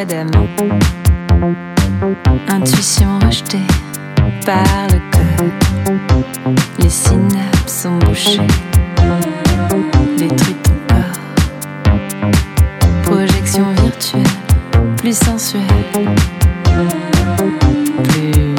l'œdème. Intuition rejetée par le code. Les synapses sont bouchées. Détruis ton corps. Projection virtuelle, plus sensuelle, plus